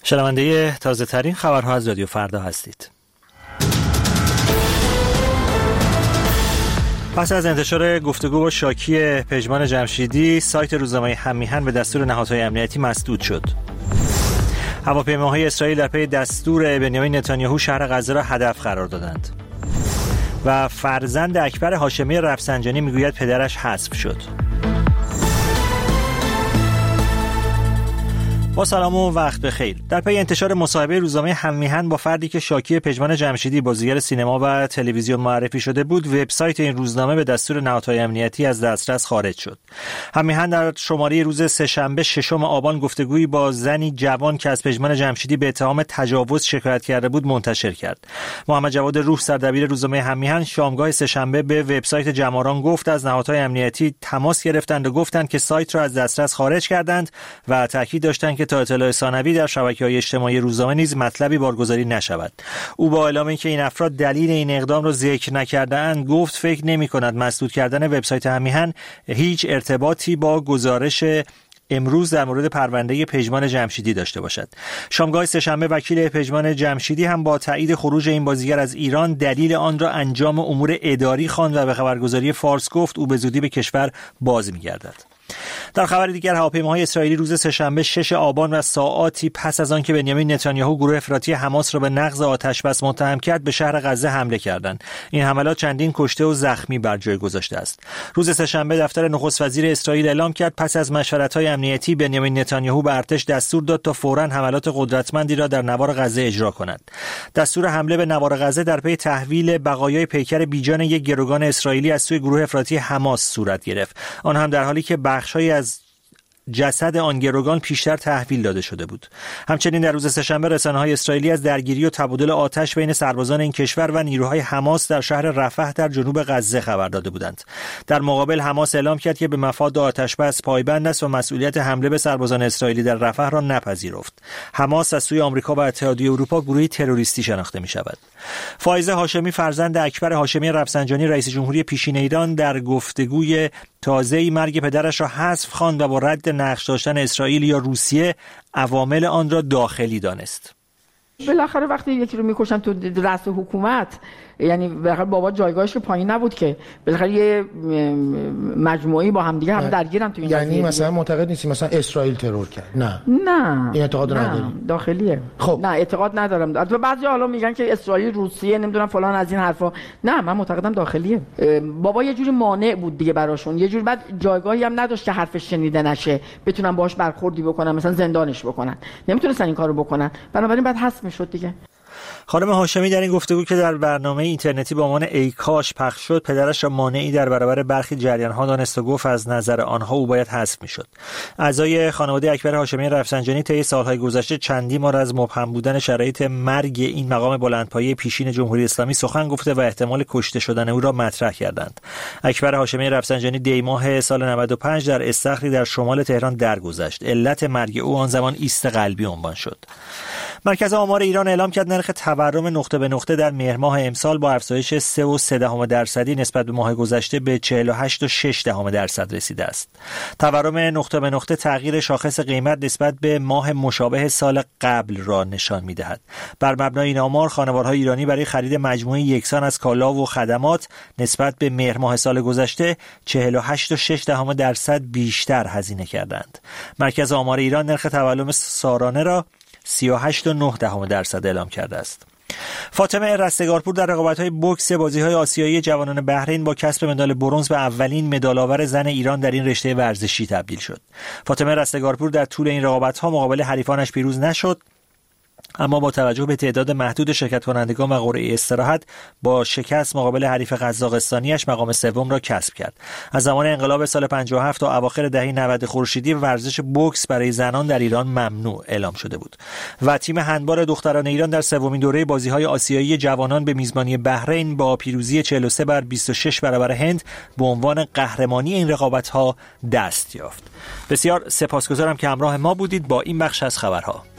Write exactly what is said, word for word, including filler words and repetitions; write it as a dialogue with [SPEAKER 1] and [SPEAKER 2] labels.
[SPEAKER 1] شنونده تازه ترین خبرها از رادیو فردا هستید. پس از انتشار گفتگو با شاکی پژمان جمشیدی، سایت روزنامه هم‌میهن به دستور نهادهای امنیتی مسدود شد. هواپیماهای اسرائیل در پی دستور بنیامین نتانیاهو شهر غزه را هدف قرار دادند. و فرزند اکبر هاشمی رفسنجانی میگوید پدرش حذف شد. با سلام و وقت بخیر. در پی انتشار مصاحبه روزنامه هم‌میهن با فردی که شاکی پژمان جمشیدی بازیگر سینما و تلویزیون معرفی شده بود، وبسایت این روزنامه به دستور نهادهای امنیتی از دسترس خارج شد. هم‌میهن در شماره روز سه‌شنبه ششم آبان گفتگویی با زنی جوان که از پژمان جمشیدی به اتهام تجاوز شکایت کرده بود منتشر کرد. محمد جواد روح، سردبیر روزنامه هم‌میهن، شامگاه سه‌شنبه به وبسایت جماران گفت از نهادهای امنیتی تماس گرفتند و گفتند که سایت را از دسترس خارج کردند و تاکید داشتند که تا اطلاع ثانوی در شبکه‌های اجتماعی روزنامه نیز مطلبی بارگذاری نشود. او با اعلام اینکه این افراد دلیل این اقدام را ذکر نکرده‌اند، گفت فکر نمی‌کند مسدود کردن وبسایت هم‌میهن هیچ ارتباطی با گزارش امروز در مورد پرونده پژمان جمشیدی داشته باشد. شامگاه سه‌شنبه وکیل پژمان جمشیدی هم با تایید خروج این بازیگر از ایران دلیل آن را انجام امور اداری خواند و به خبرگزاری فارس گفت او به زودی به کشور باز می‌گردد. در خبر دیگر، هواپیماهای اسرائیلی روز سه‌شنبه ششم آبان و ساعاتی پس از آن که بنیامین نتانیاهو گروه افراطی حماس را به نقض آتش‌بس متهم کرد، به شهر غزه حمله کردند. این حملات چندین کشته و زخمی بر جای گذاشته است. روز سه‌شنبه دفتر نخست وزیر اسرائیل اعلام کرد پس از مشورت‌های امنیتی بنیامین نتانیاهو به ارتش دستور داد تا فوراً حملات قدرتمندی را در نوار غزه اجرا کند. دستور حمله به نوار غزه در پی تحویل بقایای پیکر بیجان یک گروگان اسرائیلی از سوی گروه افراطی حماس صورت گرفت. آن هم در حالی که بخش‌هایی از جسد آن گروگان پیشتر تحویل داده شده بود. همچنین در روز سه‌شنبه رسانه‌های اسرائیلی از درگیری و تبادل آتش بین سربازان این کشور و نیروهای حماس در شهر رفح در جنوب غزه خبر داده بودند. در مقابل حماس اعلام کرد که به مفاد آتش‌بس پایبند است و مسئولیت حمله به سربازان اسرائیلی در رفح را نپذیرفت. حماس از سوی آمریکا و اتحادیه اروپا گروهی تروریستی شناخته می‌شود. فائزه هاشمی فرزند اکبر هاشمی رفسنجانی رئیس جمهوری پیشین ایران در گفتگوی تازه‌ای مرگ پدرش را حذف خواند و با رد نقش داشتن اسرائیل یا روسیه عوامل آن را داخلی دانست.
[SPEAKER 2] بالاخره وقتی یکی رو میکشن تو رأس حکومت، یعنی بالاخره بابا جایگاهش پایین نبود که، بالاخره یه مجموعی با هم دیگه هم درگیرن تو این
[SPEAKER 3] یعنی قضیه. مثلا معتقد نیستی مثلا اسرائیل ترور کرد؟ نه
[SPEAKER 2] نه
[SPEAKER 3] این اعتقاد نداری؟
[SPEAKER 2] داخلیه.
[SPEAKER 3] خب
[SPEAKER 2] نه اعتقاد ندارم. البته بعضی حالا میگن که اسرائیل روسیه نمیدونم فلان از این حرفا. نه من معتقدم داخلیه. بابا یه جوری مانع بود دیگه براشون، یه جوری بعد جایگاهی هم نداشت که حرفش شنیده نشه، بتونن باهاش برخوردی بکنن، مثلا زندانش بکنن، نمیتونستن این کارو بکنن، بنابراین بعد حذف میشد دیگه.
[SPEAKER 1] خانم هاشمی در این گفتگو که در برنامه اینترنتی با عنوان ای کاش پخش شد، پدرش را مانعی در برابر برخی جریان‌ها دانست و گفت از نظر آنها او باید حذف می‌شد. اعضای خانواده اکبر هاشمی رفسنجانی طی سال‌های گذشته چندین بار از مبهم بودن شرایط مرگ این مقام بلندپایه پیشین جمهوری اسلامی سخن گفته و احتمال کشته شدن او را مطرح کردند. اکبر هاشمی رفسنجانی دی ماه سال نود و پنج در استخری در شمال تهران درگذشت. علت مرگ او آن زمان ایست قلبی عنوان شد. مرکز آمار ایران اعلام کرد نرخ تورم نقطه به نقطه در مهر ماه امسال با افزایش سه و سه دهم درصدی نسبت به ماه گذشته به چهل و هشت و شش دهم درصد رسیده است. تورم نقطه به نقطه تغییر شاخص قیمت نسبت به ماه مشابه سال قبل را نشان می‌دهد. بر مبنای این آمار خانوارهای ایرانی برای خرید مجموعه یکسان از کالا و خدمات نسبت به مهر ماه سال گذشته چهل و هشت و شش دهم درصد بیشتر هزینه کردند. مرکز آمار ایران نرخ تورم سالانه را سی و هشت و نه دهم درصد اعلام کرده است. فاطمه رستگارپور در رقابت‌های بوکس بازی‌های آسیایی جوانان بحرین با کسب مدال برنز به اولین مدال‌آور زن ایران در این رشته ورزشی تبدیل شد. فاطمه رستگارپور در طول این رقابت‌ها مقابل حریفانش پیروز نشد، اما با توجه به تعداد محدود شرکت کنندگان و قرعه استراحت با شکست مقابل حریف قزاقستانیش مقام سوم را کسب کرد. از زمان انقلاب سال پنجاه و هفت تا اواخر دهه نود خورشیدی ورزش بوکس برای زنان در ایران ممنوع اعلام شده بود و تیم هندبال دختران ایران در سومین دوره بازی‌های آسیایی جوانان به میزبانی بحرین با پیروزی چهل و سه بر بیست و شش برابر هند به عنوان قهرمانی این رقابت‌ها دست یافت. بسیار سپاسگزارم که همراه ما بودید با این بخش از خبرها.